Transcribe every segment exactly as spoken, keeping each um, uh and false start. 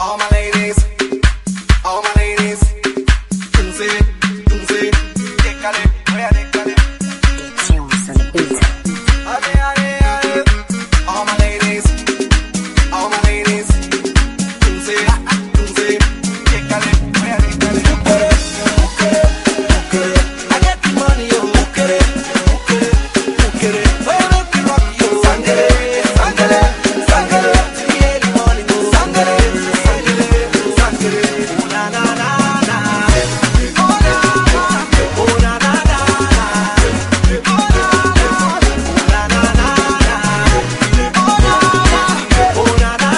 All my ladies, all my ladies, Tunzi, Tunzi, décalé, voy a décalé. Tunes on the beat. Ale, ale, ale. All my ladies, all my ladies, Tunzi, Tunzi, décalé, voy a décalé. I get the money, yo, ukere, ukere, ukere. Voy a make you rock, yo. Sangre, sangre, sangre. Till the early morning, go. Sangre, sangre, sangre. Oh na na na na. Oh na na. Oh na na na na. Oh na na. Oh na na na na. Oh na na. Oh na na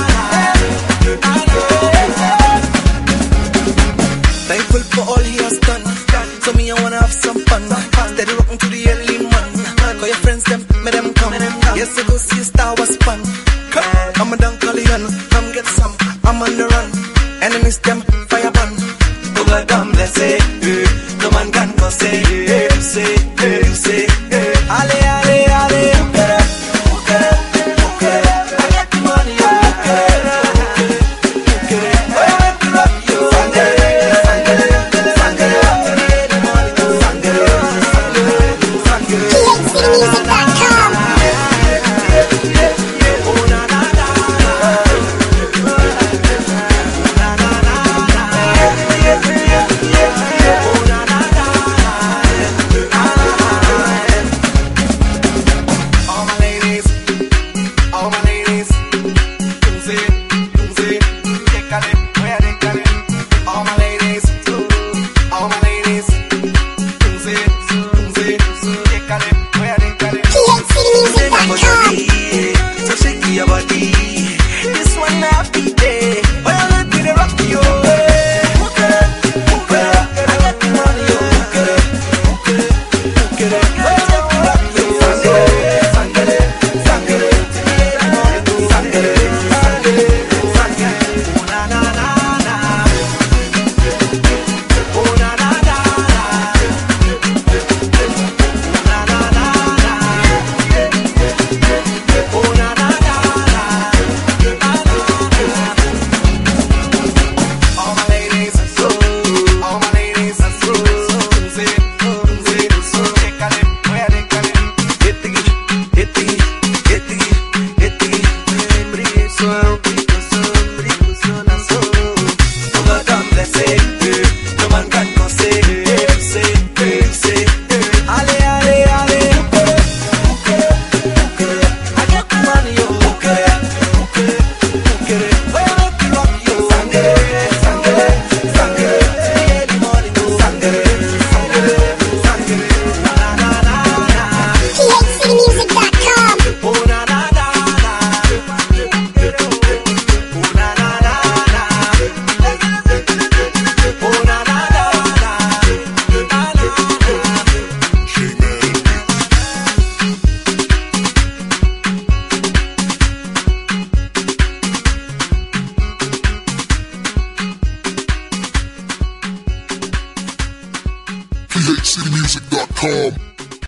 na. Thankful for all he has done. So me, I wanna have some fun. Steady rocking to the early man. Call your friends, them, make them come. Yes, I go see a star was fun. Come, I'm a Dunkalian. Come get some. I'm on the run. Enemies, them, fire burn. Over them, let's say, eh. No man can go say, eh. You say, eh. You say, eh. Ale, ale, ale. Ukere, ukere, ukere. I get the money, yeah. Ukere, ukere, ukere. Oh, I make you rock, yo. Sangre, sangre, sangre. Till the early morning, go. Sangre, sangre, sangre. P H C music dot com. Oh na na na na. Oh na na na na. Oh na na na na. All my ladies, all my ladies, Tunzi, Tunzi, décalé, voy a décalé. All my ladies, all my ladies, Tunzi, Tunzi, décalé, voy a décalé. P H C music dot com. So shake your body. This one happy day. Well, let me rock you. Ukere, ukere. I got the money, yo. Ukere, ukere, ukere. Well, let me rock you. Sangre, sangre, sangre. Till the early morning, go. Sangre, sangre, sangre. Oh na na na na. Oh na na na na. Oh na na na na. Oh na na na na. All my ladies, so all my ladies, so Tunzi, Tunzi, décalé, voy a décalé. Hit the hit the hit the hit the hombre so rico so rico so na so. Over them, let's say, eh. No man can go say, eh. Say, eh, say, eh. Ale, ale, ale. Ukere, ukere, I got the money, yo. Ukere, ukere, ukere. Voy a make you rock, yo. Sangre, sangre, sangre. Till the early morning, go. Sangre, sangre, sangre. Na na na na. P H C music dot com. Oh na na na na. Oh na na na na. Oh na na na na. Na na na. P H C music dot com.